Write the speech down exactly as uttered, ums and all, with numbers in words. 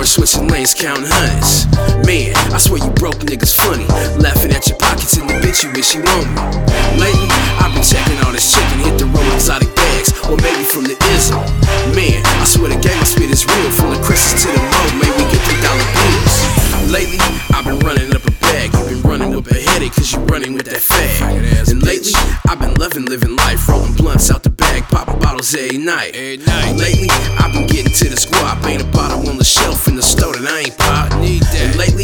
switching lanes, counting hundreds. Man, I swear you broke niggas funny, laughing at your pockets and the bitch you wish you owned me. Lately, I've been checking all this chicken, hit the road exotic bags, or maybe from the Izzo. Man, I swear the gang spit is real, from the Chris's to the Mo, may we get three dollar bills. Lately, I've been running up a bag, you been running up a headache, cause you running with that fag. And lately, I've been loving living life, rolling blunts out the bag, popping bottles every night. Lately, I've been getting to the squad, ain't a bottle on the shelf in the store that I ain't pop. And lately,